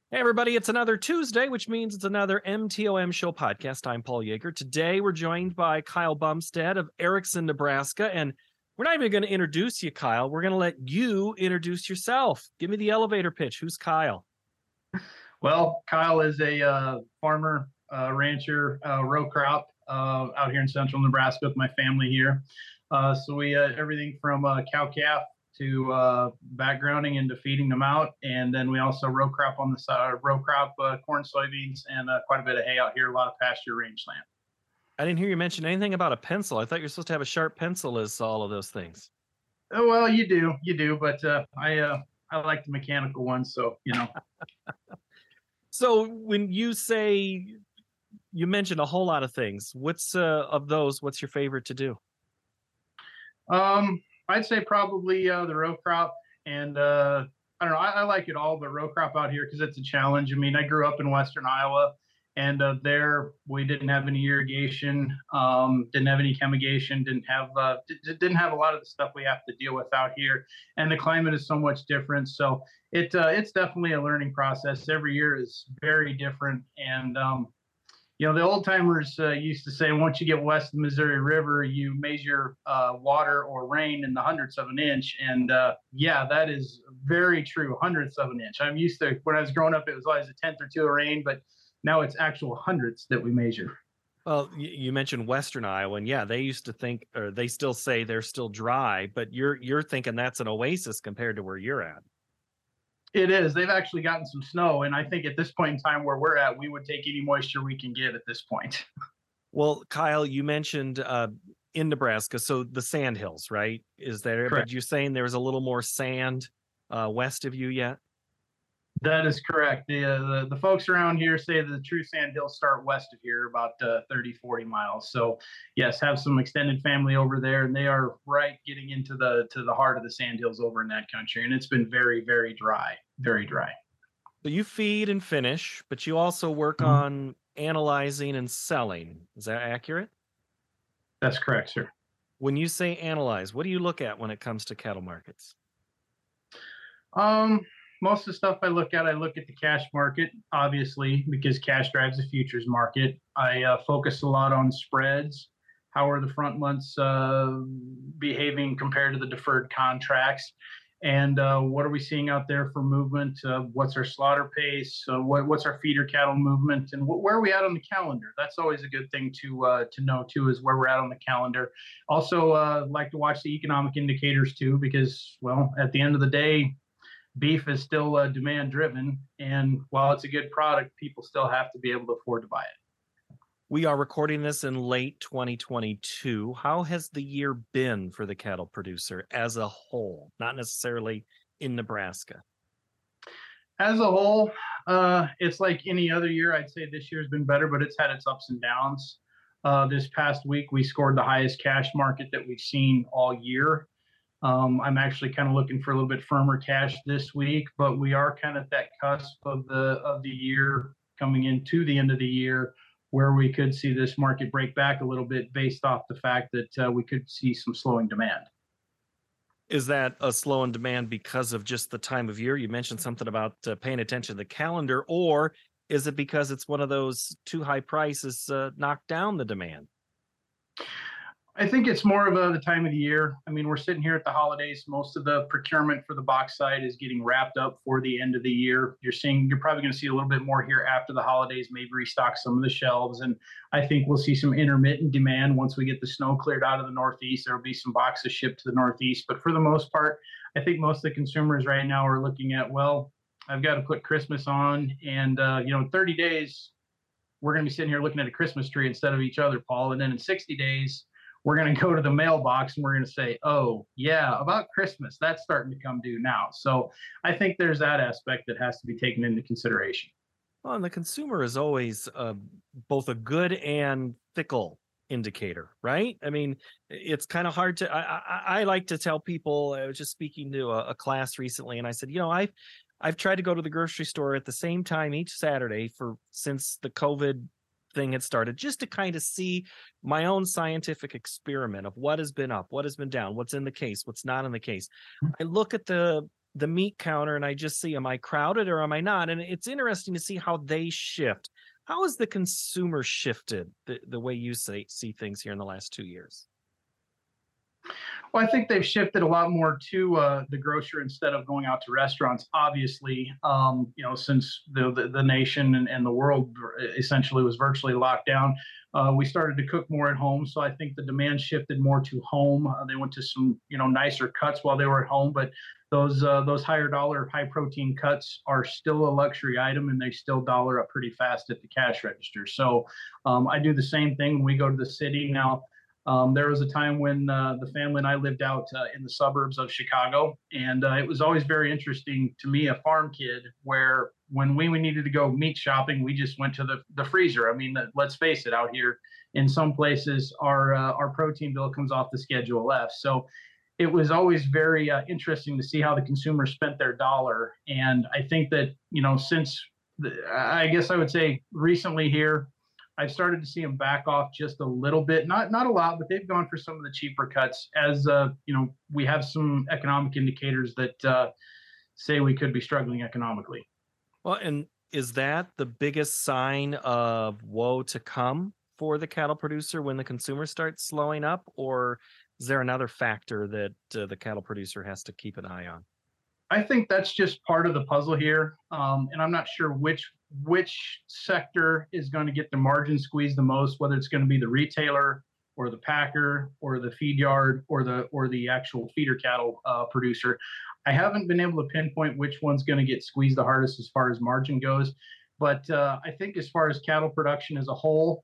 Hey, everybody, it's another Tuesday, which means it's another MTOM Show podcast. I'm Paul Yeager. Today, we're joined by Kyle Bumstead of Erickson, Nebraska. And we're not even going to introduce you, Kyle. We're going to let you introduce yourself. Give me the elevator pitch. Who's Kyle? Well, Kyle is a farmer, rancher, row crop out here in central Nebraska with my family here. So we everything from cow-calf to backgrounding into feeding them out, and then we also row crop on the side, corn, soybeans, and quite a bit of hay out here. A lot of pasture rangeland. I didn't hear you mention anything about a pencil. I thought you were supposed to have a sharp pencil as all of those things. Oh, well, you do, but I like the mechanical ones, so you know. So when you say you mentioned a whole lot of things, what's of those? What's your favorite to do? I'd say probably the row crop, and I don't know. I like it all, but row crop out here because it's a challenge. I mean, I grew up in Western Iowa, and there we didn't have any irrigation, didn't have any chemigation, didn't have a lot of the stuff we have to deal with out here, and the climate is so much different. So it's definitely a learning process. Every year is very different, and the old timers used to say, once you get west of the Missouri River, you measure water or rain in the hundredths of an inch. And yeah, that is very true. Hundredths of an inch. I'm used to, when I was growing up, it was always a tenth or two of rain, but now it's actual hundredths that we measure. Well, you mentioned Western Iowa, and yeah, they used to think, or they still say they're still dry, but you're thinking that's an oasis compared to where you're at. It is. They've actually gotten some snow, and I think at this point in time where we're at, we would take any moisture we can get at this point. Well, Kyle, you mentioned in Nebraska, so the sand hills, right? Is there? Correct. But you're saying there's a little more sand west of you yet? That is correct. The folks around here say the true sand hills start west of here, about 30, 40 miles. So yes, have some extended family over there, and they are right getting into the heart of the sand hills over in that country. And it's been very, very dry, very dry. So you feed and finish, but you also work on analyzing and selling. Is that accurate? That's correct, sir. When you say analyze, what do you look at when it comes to cattle markets? Most of the stuff I look at the cash market, obviously, because cash drives the futures market. I focus a lot on spreads. How are the front months behaving compared to the deferred contracts? And what are we seeing out there for movement? What's our slaughter pace? What's our feeder cattle movement? And where are we at on the calendar? That's always a good thing to know, too, is where we're at on the calendar. Also, like to watch the economic indicators, too, because, well, at the end of the day, beef is still demand driven, and while it's a good product, people still have to be able to afford to buy it. We are recording this in late 2022. How has the year been for the cattle producer as a whole, not necessarily in Nebraska? As a whole, it's like any other year. I'd say this year's been better, but it's had its ups and downs. This past week, we scored the highest cash market that we've seen all year. I'm actually kind of looking for a little bit firmer cash this week, but we are kind of at that cusp of the year coming into the end of the year where we could see this market break back a little bit based off the fact that we could see some slowing demand. Is that a slow in demand because of just the time of year? You mentioned something about paying attention to the calendar, or is it because it's one of those too high prices knocked down the demand? I think it's more of the time of the year. I mean, we're sitting here at the holidays. Most of the procurement for the box side is getting wrapped up for the end of the year. You're probably going to see a little bit more here after the holidays, maybe restock some of the shelves. And I think we'll see some intermittent demand once we get the snow cleared out of the Northeast. There'll be some boxes shipped to the Northeast. But for the most part, I think most of the consumers right now are looking at, well, I've got to put Christmas on. And, 30 days, we're going to be sitting here looking at a Christmas tree instead of each other, Paul. And then in 60 days, we're going to go to the mailbox and we're going to say, oh, yeah, about Christmas, that's starting to come due now. So I think there's that aspect that has to be taken into consideration. Well, and the consumer is always both a good and fickle indicator, right? I mean, it's kind of hard to, I like to tell people, I was just speaking to a class recently, and I said, I've tried to go to the grocery store at the same time each Saturday since the COVID thing had started, just to kind of see my own scientific experiment of what has been up, what has been down, what's in the case, what's not in the case. I look at the the meat counter and I just see, am I crowded or am I not? And it's interesting to see how they shift. How has the consumer shifted the way you see things here in the last 2 years? Well, I think they've shifted a lot more to the grocer instead of going out to restaurants. Obviously, since the nation and the world essentially was virtually locked down, we started to cook more at home. So I think the demand shifted more to home. They went to some nicer cuts while they were at home, but those higher dollar, high protein cuts are still a luxury item, and they still dollar up pretty fast at the cash register. So I do the same thing when we go to the city now. There was a time when the family and I lived out in the suburbs of Chicago, and it was always very interesting to me, a farm kid, where when we needed to go meat shopping, we just went to the freezer. I mean, let's face it, out here in some places, our protein bill comes off the Schedule F. So it was always very interesting to see how the consumer spent their dollar. And I think that since I guess I would say recently here, I've started to see them back off just a little bit, not a lot, but they've gone for some of the cheaper cuts. As we have some economic indicators that say we could be struggling economically. Well, and is that the biggest sign of woe to come for the cattle producer when the consumer starts slowing up, or is there another factor that the cattle producer has to keep an eye on? I think that's just part of the puzzle here, and I'm not sure which sector is going to get the margin squeeze the most, whether it's going to be the retailer or the packer or the feed yard or the actual feeder cattle producer. I haven't been able to pinpoint which one's going to get squeezed the hardest as far as margin goes, but I think as far as cattle production as a whole,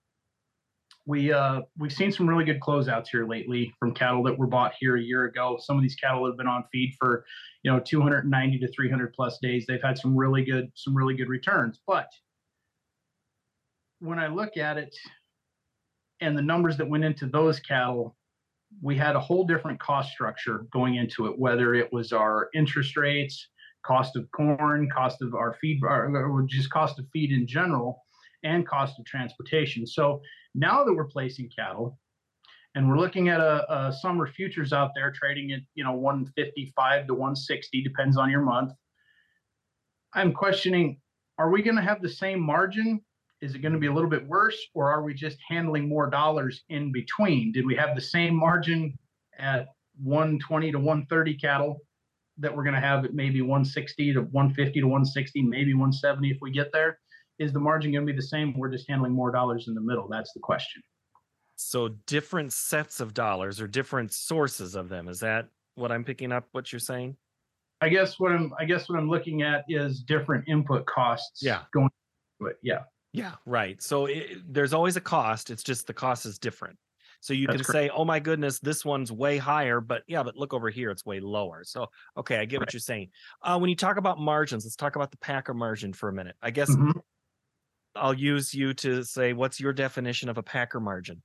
we've seen some really good closeouts here lately from cattle that were bought here a year ago. Some of these cattle have been on feed for 290 to 300 plus days. They've had some really good returns. But when I look at it and the numbers that went into those cattle, we had a whole different cost structure going into it, whether it was our interest rates, cost of corn, cost of our feed, or just cost of feed in general, and cost of transportation. So now that we're placing cattle and we're looking at a summer futures out there trading at 155 to 160, depends on your month, I'm questioning, are we going to have the same margin? Is it going to be a little bit worse, or are we just handling more dollars in between? Did we have the same margin at 120 to 130 cattle that we're going to have at maybe 160 to 150 to 160, maybe 170 if we get there? Is the margin going to be the same? We're just handling more dollars in the middle. That's the question. So different sets of dollars or different sources of them. Is that what I'm picking up what you're saying? I guess what I'm looking at is different input costs. Yeah. Going to it. Yeah. Yeah, right. So there's always a cost. It's just the cost is different. So you That's can correct. say, "Oh my goodness, this one's way higher," but look over here, it's way lower. So okay, I get what Right. you're saying. When you talk about margins, let's talk about the packer margin for a minute. I guess Mhm. I'll use you to say, what's your definition of a packer margin?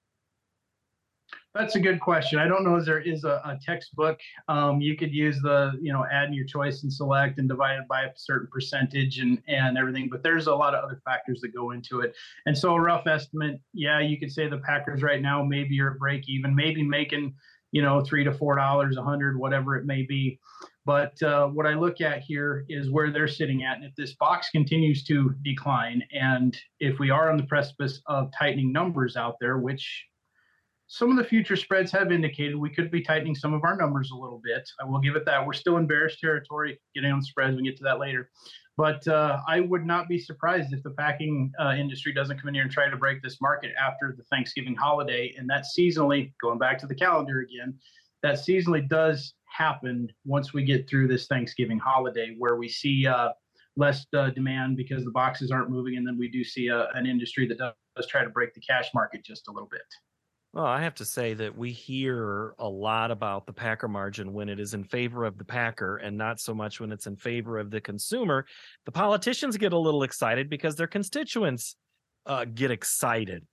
That's a good question. I don't know if there is a textbook. You could use add in your choice and select and divide it by a certain percentage and everything. But there's a lot of other factors that go into it. And so a rough estimate, yeah, you could say the Packers right now, maybe you're at break even, maybe making, $3 to $4, 100, whatever it may be. But what I look at here is where they're sitting at. And if this box continues to decline, and if we are on the precipice of tightening numbers out there, which some of the future spreads have indicated we could be tightening some of our numbers a little bit. I will give it that. We're still in bearish territory, getting on spreads. We get to that later. But I would not be surprised if the packing industry doesn't come in here and try to break this market after the Thanksgiving holiday. And that seasonally, going back to the calendar again, that seasonally does happen once we get through this Thanksgiving holiday, where we see less demand because the boxes aren't moving. And then we do see an industry that does try to break the cash market just a little bit. Well, I have to say that we hear a lot about the packer margin when it is in favor of the packer and not so much when it's in favor of the consumer. The politicians get a little excited because their constituents get excited.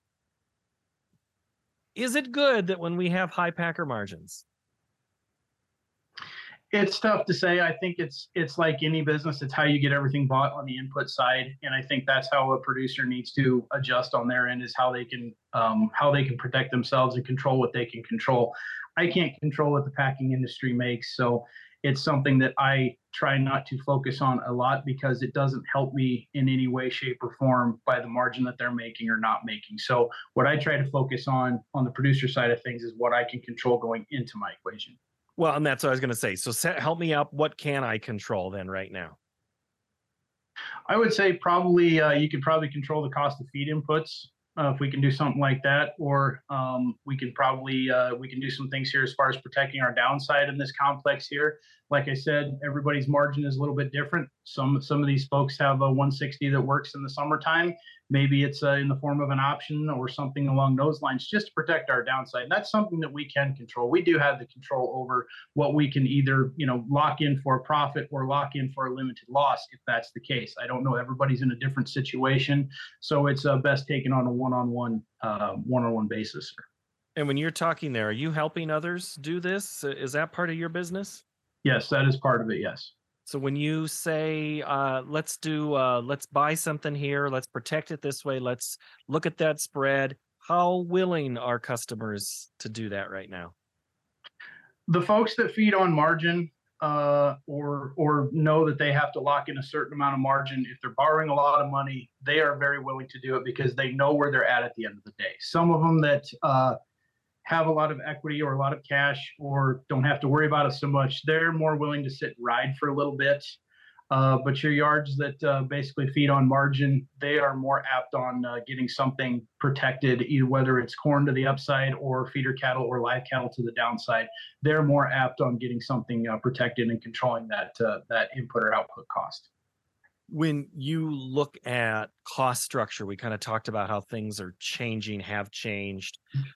Is it good that when we have high packer margins? It's tough to say. I think it's like any business. It's how you get everything bought on the input side, and I think that's how a producer needs to adjust on their end, is how they can protect themselves and control what they can control. I can't control what the packing industry makes, so it's something that I try not to focus on a lot because it doesn't help me in any way, shape, or form by the margin that they're making or not making. So what I try to focus on the producer side of things is what I can control going into my equation. Well, and that's what I was going to say. So help me out. What can I control then right now? I would say probably you could probably control the cost of feed inputs if we can do something like that, or we can probably we can do some things here as far as protecting our downside in this complex here. Like I said, everybody's margin is a little bit different. Some of these folks have a 160 that works in the summertime. Maybe it's in the form of an option or something along those lines, just to protect our downside. And that's something that we can control. We do have the control over what we can either lock in for a profit or lock in for a limited loss if that's the case. I don't know. Everybody's in a different situation, so it's best taken on a one-on-one basis. And when you're talking there, are you helping others do this? Is that part of your business? Yes, that is part of it. Yes. So when you say, let's buy something here, let's protect it this way, let's look at that spread, how willing are customers to do that right now? The folks that feed on margin or know that they have to lock in a certain amount of margin, if they're borrowing a lot of money, they are very willing to do it because they know where they're at the end of the day. Some of them that have a lot of equity or a lot of cash or don't have to worry about it so much, they're more willing to sit and ride for a little bit. But your yards that basically feed on margin, they are more apt on getting something protected, either whether it's corn to the upside or feeder cattle or live cattle to the downside. They're more apt on getting something protected and controlling that input or output cost. When you look at cost structure, we kind of talked about how things are changing, have changed.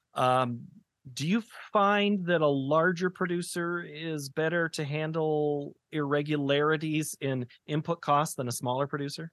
Do you find that a larger producer is better to handle irregularities in input costs than a smaller producer?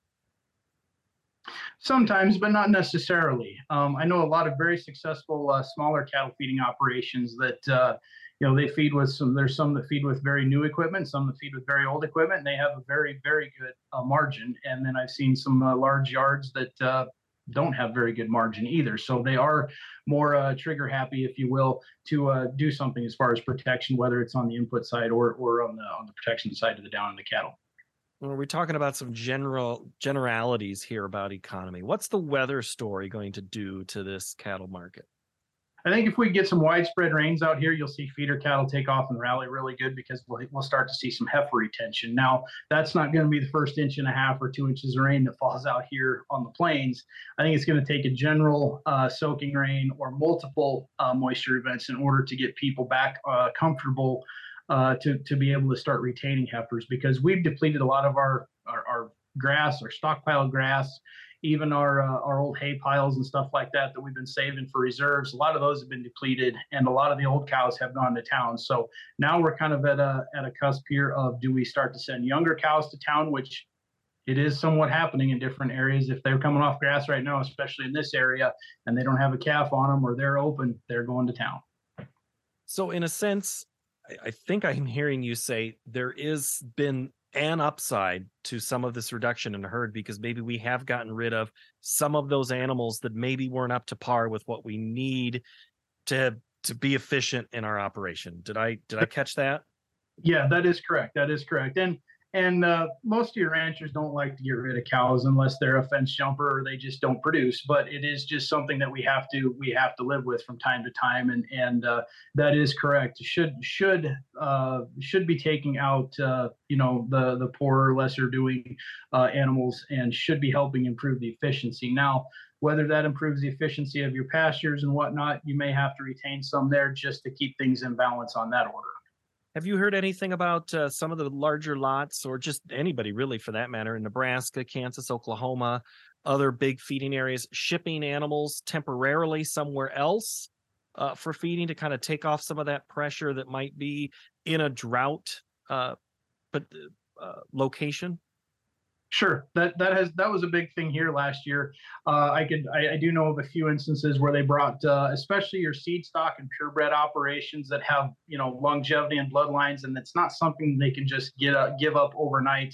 Sometimes, but not necessarily. I know a lot of very successful smaller cattle feeding operations that they feed with some. There's some that feed with very new equipment, some that feed with very old equipment, and they have a very very good margin. And then I've seen some large yards that don't have very good margin either. So they are more trigger happy, if you will, to do something as far as protection, whether it's on the input side or on the protection side of the down in the cattle. Well, we're talking about some generalities here about economy. What's the weather story going to do to this cattle market? I think if we get some widespread rains out here, you'll see feeder cattle take off and rally really good because we'll start to see some heifer retention. Now, that's not going to be the first 1.5 or 2 inches of rain that falls out here on the plains. I think it's going to take a general soaking rain or multiple moisture events in order to get people back comfortable to be able to start retaining heifers, because we've depleted a lot of our grass, our stockpile grass, even our old hay piles and stuff like that we've been saving for reserves. A lot of those have been depleted, and a lot of the old cows have gone to town. So now we're kind of at a cusp here of, do we start to send younger cows to town, which it is somewhat happening in different areas. If they're coming off grass right now, especially in this area, and they don't have a calf on them or they're open, they're going to town. So in a sense, I think I'm hearing you say there is been an upside to some of this reduction in herd, because maybe we have gotten rid of some of those animals that maybe weren't up to par with what we need to be efficient in our operation. Did I catch that? Yeah, that is correct. That is correct. And most of your ranchers don't like to get rid of cows unless they're a fence jumper or they just don't produce. But it is just something that we have to live with from time to time. And that is correct. Should be taking out the poorer, lesser doing animals, and should be helping improve the efficiency. Now, whether that improves the efficiency of your pastures and whatnot, you may have to retain some there just to keep things in balance on that order. Have you heard anything about some of the larger lots, or just anybody really for that matter, in Nebraska, Kansas, Oklahoma, other big feeding areas, shipping animals temporarily somewhere else for feeding to kind of take off some of that pressure that might be in a drought location? Sure, that was a big thing here last year. I do know of a few instances where they brought, especially your seed stock and purebred operations that have longevity and bloodlines, and it's not something they can just give up overnight.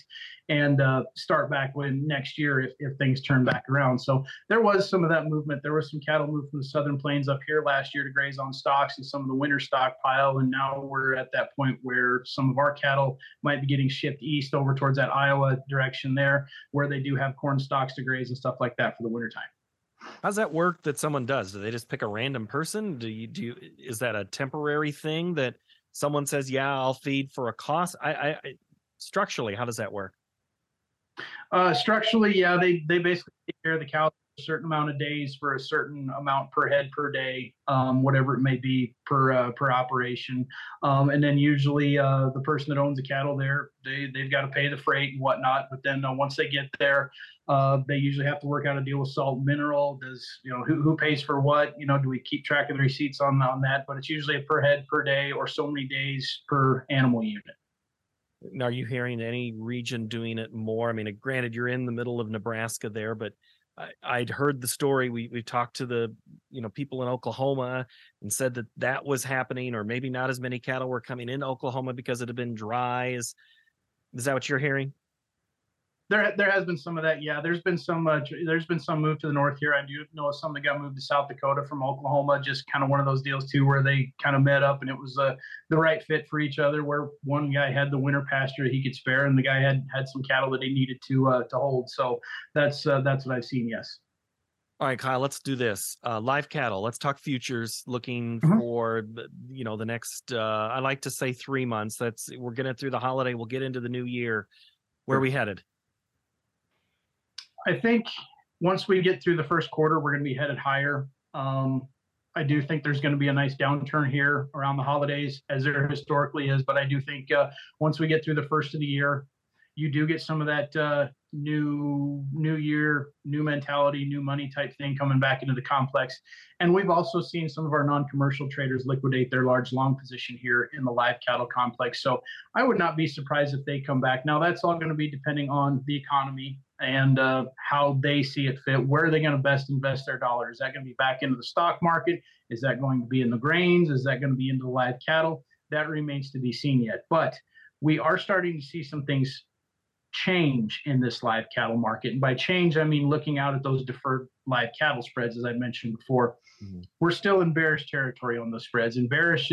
and start back when next year if things turn back around. So there was some of that movement. There was some cattle moved from the Southern Plains up here last year to graze on stocks and some of the winter stockpile. And now we're at that point where some of our cattle might be getting shipped east over towards that Iowa direction there, where they do have corn stalks to graze and stuff like that for the wintertime. How's that work that someone does? Do they just pick a random person? Is that a temporary thing that someone says, yeah, I'll feed for a cost? I structurally, how does that work? Structurally, yeah, they basically take care of the cows a certain amount of days for a certain amount per head per day, whatever it may be per operation. And then usually the person that owns the cattle there, they've got to pay the freight and whatnot. But then once they get there, they usually have to work out a deal with Salt and Mineral. Does who pays for what? Do we keep track of the receipts on that? But it's usually a per head per day or so many days per animal unit. Are you hearing any region doing it more? I mean, granted, you're in the middle of Nebraska there, but I'd heard the story. We talked to the people in Oklahoma and said that was happening, or maybe not as many cattle were coming into Oklahoma because it had been dry. Is that what you're hearing? There has been some of that. Yeah, there's been some move to the north here. I do know some that got moved to South Dakota from Oklahoma. Just kind of one of those deals too, where they kind of met up and it was the right fit for each other. Where one guy had the winter pasture he could spare, and the guy had some cattle that he needed to hold. So that's what I've seen. Yes. All right, Kyle, let's do this. Live cattle. Let's talk futures. Looking for the next. I like to say 3 months. We're getting through the holiday. We'll get into the new year. Where are we headed? I think once we get through the first quarter, we're going to be headed higher. I do think there's going to be a nice downturn here around the holidays, as there historically is. But I do think once we get through the first of the year, you do get some of that new year, new mentality, new money type thing coming back into the complex. And we've also seen some of our non-commercial traders liquidate their large long position here in the live cattle complex. So I would not be surprised if they come back. Now, that's all going to be depending on the economy and how they see it fit. Where are they going to best invest their dollar? Is that going to be back into the stock market? Is that going to be in the grains? Is that going to be into the live cattle? That remains to be seen yet. But we are starting to see some things change in this live cattle market. And by change, I mean looking out at those deferred live cattle spreads, as I mentioned before. We're still in bearish territory on the spreads. And bearish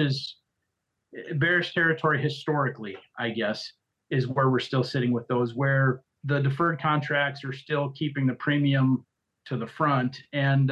territory historically, I guess, is where we're still sitting with those, where the deferred contracts are still keeping the premium to the front. And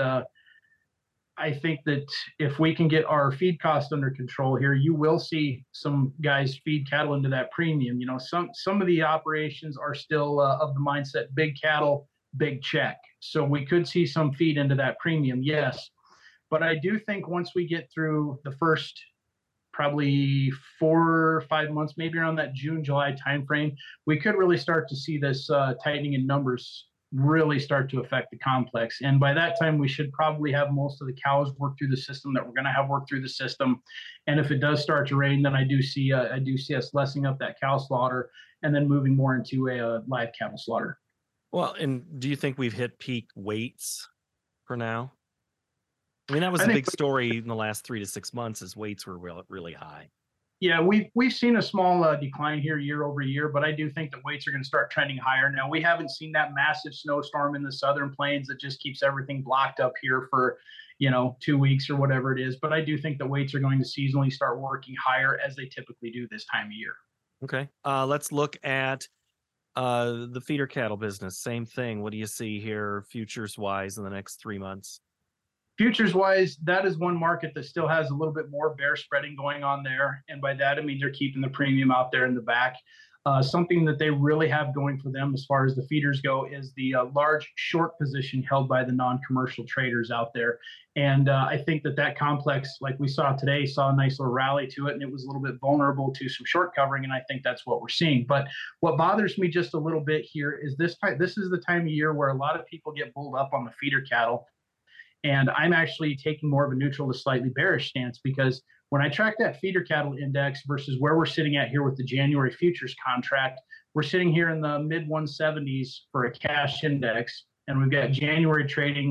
I think that if we can get our feed costs under control here, you will see some guys feed cattle into that premium. Some of the operations are still of the mindset, big cattle, big check. So we could see some feed into that premium, yes. But I do think once we get through the first probably 4 or 5 months, maybe around that June, July timeframe, we could really start to see this tightening in numbers really start to affect the complex. And by that time, we should probably have most of the cows work through the system that we're going to have work through the system. And if it does start to rain, then I do see us lessening up that cow slaughter and then moving more into a live cattle slaughter. Well, and do you think we've hit peak weights for now? I mean, that was a big story in the last 3 to 6 months, as weights were really high. Yeah, we've seen a small decline here year over year, but I do think that weights are going to start trending higher. Now, we haven't seen that massive snowstorm in the Southern Plains that just keeps everything blocked up here for 2 weeks or whatever it is. But I do think that weights are going to seasonally start working higher, as they typically do this time of year. Okay, let's look at the feeder cattle business. Same thing. What do you see here futures wise in the next 3 months? Futures wise, that is one market that still has a little bit more bear spreading going on there. And by that, I mean they're keeping the premium out there in the back. Something that they really have going for them as far as the feeders go is the large short position held by the non-commercial traders out there. And I think that complex, like we saw today, saw a nice little rally to it, and it was a little bit vulnerable to some short covering, and I think that's what we're seeing. But what bothers me just a little bit here is this is the time of year where a lot of people get bulled up on the feeder cattle. And I'm actually taking more of a neutral to slightly bearish stance, because when I track that feeder cattle index versus where we're sitting at here with the January futures contract, we're sitting here in the mid 170s for a cash index. And we've got January trading,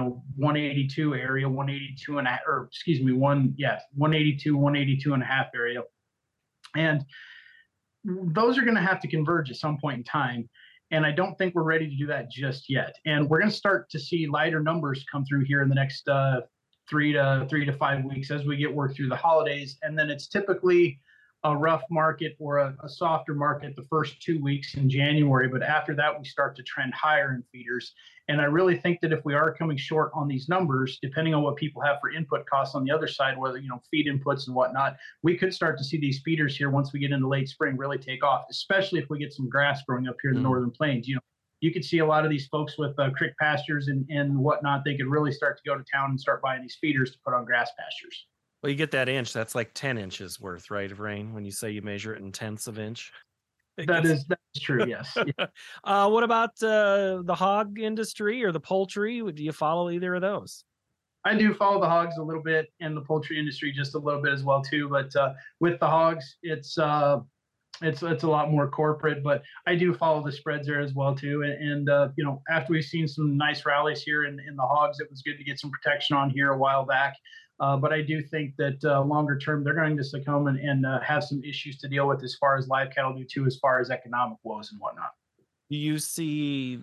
182 area, 182 and a half, or excuse me, 182, 182 and a half area. And those are going to have to converge at some point in time. And I don't think we're ready to do that just yet. And we're going to start to see lighter numbers come through here in the next 3 to 5 weeks as we get work through the holidays. And then it's typically a rough market or a softer market the first 2 weeks in January. But after that, we start to trend higher in feeders. And I really think that if we are coming short on these numbers, depending on what people have for input costs on the other side, whether, feed inputs and whatnot, we could start to see these feeders here once we get into late spring really take off, especially if we get some grass growing up here in the northern plains. You could see a lot of these folks with crick pastures and whatnot. They could really start to go to town and start buying these feeders to put on grass pastures. Well, you get that inch. That's like 10 inches worth, right, of rain when you say you measure it in tenths of inch. That's true, yes. What about the hog industry or the poultry? Do you follow either of those? I do follow the hogs a little bit and the poultry industry just a little bit as well too. But with the hogs, it's a lot more corporate. But I do follow the spreads there as well too. And after we've seen some nice rallies here in the hogs, it was good to get some protection on here a while back. But I do think that longer term, they're going to succumb and have some issues to deal with as far as live cattle do too, as far as economic woes and whatnot. Do you see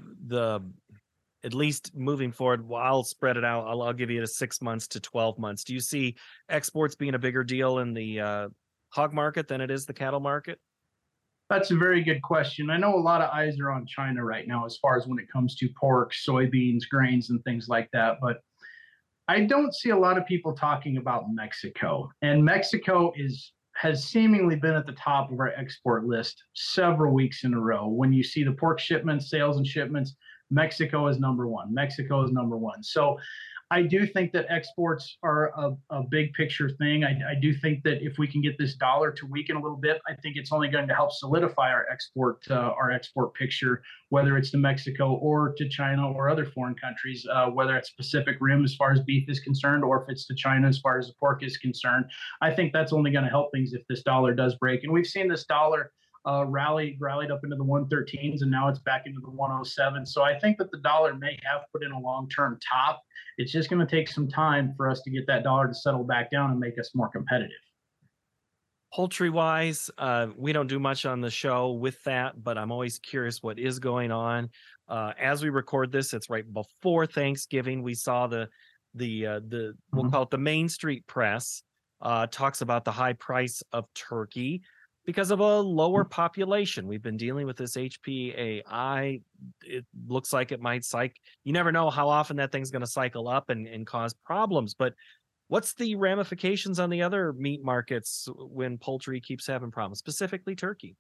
at least moving forward, well, I'll spread it out. I'll give you 6 months to 12 months. Do you see exports being a bigger deal in the hog market than it is the cattle market? That's a very good question. I know a lot of eyes are on China right now as far as when it comes to pork, soybeans, grains, and things like that. But I don't see a lot of people talking about Mexico. And Mexico has seemingly been at the top of our export list several weeks in a row. When you see the pork shipments, sales and shipments, Mexico is number one. Mexico is number one. So I do think that exports are a big picture thing. I do think that if we can get this dollar to weaken a little bit, I think it's only going to help solidify our export picture, whether it's to Mexico or to China or other foreign countries, whether it's Pacific Rim as far as beef is concerned, or if it's to China as far as the pork is concerned. I think that's only going to help things if this dollar does break. And we've seen this dollar rallied up into the 113s, and now it's back into the 107. So I think that the dollar may have put in a long-term top. It's just going to take some time for us to get that dollar to settle back down and make us more competitive. Poultry wise, we don't do much on the show with that, but I'm always curious what is going on. As we record this, it's right before Thanksgiving. We saw the we'll call it the Main Street press talks about the high price of turkey because of a lower population. We've been dealing with this HPAI. It looks like it might you never know how often that thing's going to cycle up and cause problems. But what's the ramifications on the other meat markets when poultry keeps having problems, specifically turkey?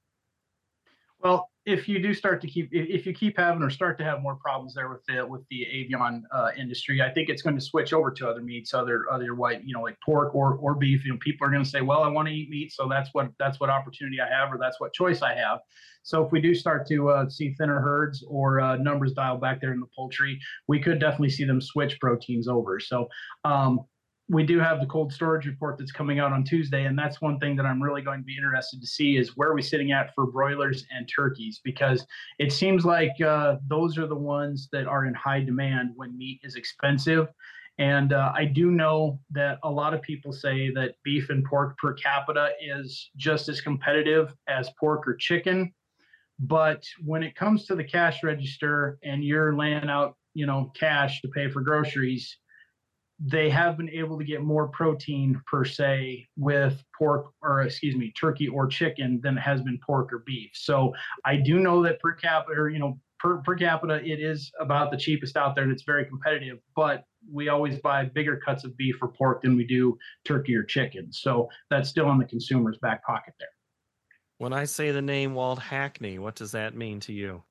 Well, if you keep having or start to have more problems there with the avian industry, I think it's going to switch over to other meats, other white, like pork or beef. People are going to say, well, I want to eat meat, so that's what opportunity I have, or that's what choice I have. So if we do start to see thinner herds or numbers dial back there in the poultry, we could definitely see them switch proteins over. So we do have the cold storage report that's coming out on Tuesday, and that's one thing that I'm really going to be interested to see is where are we sitting at for broilers and turkeys, because it seems like those are the ones that are in high demand when meat is expensive. And I do know that a lot of people say that beef and pork per capita is just as competitive as pork or chicken. But when it comes to the cash register and you're laying out, cash to pay for groceries, they have been able to get more protein per se with turkey or chicken than it has been pork or beef. So I do know that per capita, it is about the cheapest out there and it's very competitive, but we always buy bigger cuts of beef or pork than we do turkey or chicken. So that's still in the consumer's back pocket there. When I say the name Walt Hackney, what does that mean to you?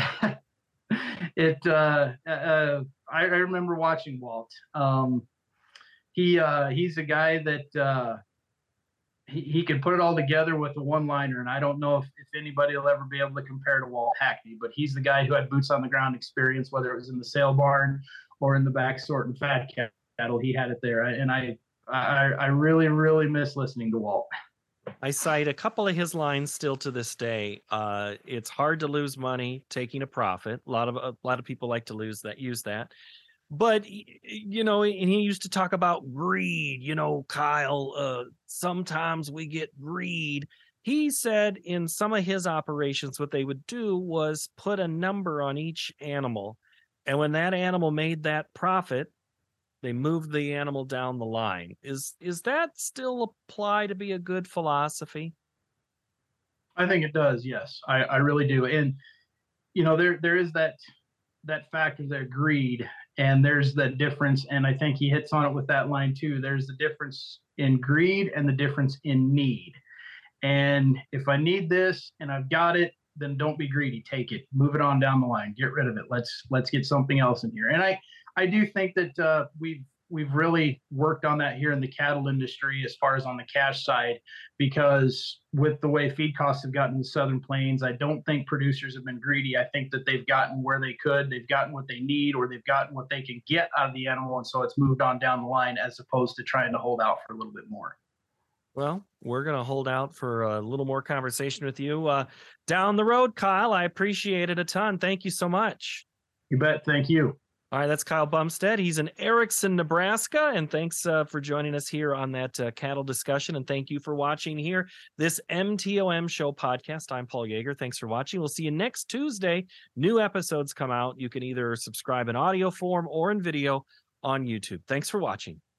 I remember watching Walt. He's a guy that he can put it all together with a one-liner, and I don't know if anybody will ever be able to compare to Walt Hackney, but he's the guy who had boots on the ground experience, whether it was in the sale barn or in the back sorting fat cattle. He had it there, and I really, really miss listening to Walt. I cite a couple of his lines still to this day. It's hard to lose money taking a profit. A lot of people like to use that. But, and he used to talk about greed, Kyle, sometimes we get greed He said in some of his operations, what they would do was put a number on each animal. And when that animal made that profit, they moved the animal down the line. Is that still apply to be a good philosophy? I think it does. Yes, I really do. And you know, there is that factor, that greed, and there's that difference. And I think he hits on it with that line too. There's the difference in greed and the difference in need. And if I need this and I've got it, then don't be greedy. Take it, move it on down the line, get rid of it. Let's get something else in here. And I do think that we've really worked on that here in the cattle industry as far as on the cash side, because with the way feed costs have gotten in the Southern Plains, I don't think producers have been greedy. I think that they've gotten where they could, they've gotten what they need, or they've gotten what they can get out of the animal, and so it's moved on down the line as opposed to trying to hold out for a little bit more. Well, we're going to hold out for a little more conversation with you down the road, Kyle. I appreciate it a ton. Thank you so much. You bet. Thank you. All right, that's Kyle Bumstead. He's in Erickson, Nebraska. And thanks for joining us here on that cattle discussion. And thank you for watching here this MTOM Show podcast. I'm Paul Yeager. Thanks for watching. We'll see you next Tuesday. New episodes come out. You can either subscribe in audio form or in video on YouTube. Thanks for watching.